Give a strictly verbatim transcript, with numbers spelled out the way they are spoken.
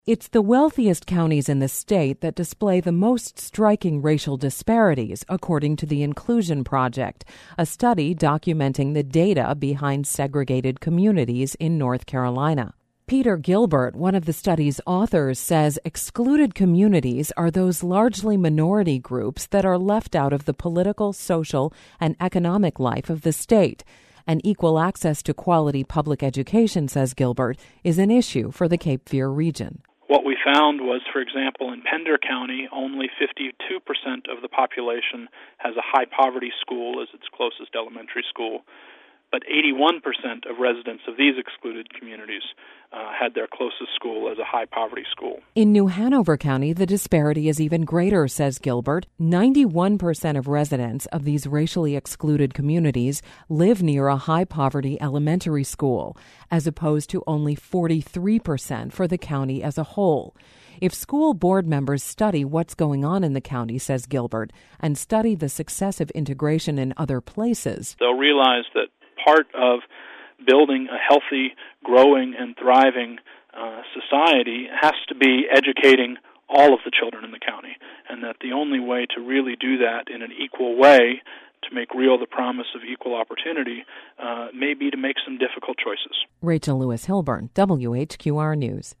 It's the wealthiest counties in the state that display the most striking racial disparities, according to the Inclusion Project, a study documenting the data behind segregated communities in North Carolina. Peter Gilbert, one of the study's authors, says excluded communities are those largely minority groups that are left out of the political, social, and economic life of the state. And equal access to quality public education, says Gilbert, is an issue for the Cape Fear region. What we found was, for example, in Pender County, only fifty-two percent of the population has a high-poverty school as its closest elementary school, but eighty-one percent of residents of these excluded communities uh, had their closest school as a high-poverty school. In New Hanover County, the disparity is even greater, says Gilbert. ninety-one percent of residents of these racially excluded communities live near a high-poverty elementary school, as opposed to only forty-three percent for the county as a whole. If school board members study what's going on in the county, says Gilbert, and study the successive integration in other places, they'll realize that part of building a healthy, growing, and thriving uh, society has to be educating all of the children in the county, and that the only way to really do that in an equal way, to make real the promise of equal opportunity, uh, may be to make some difficult choices. Rachel Lewis Hilburn, W H Q R News.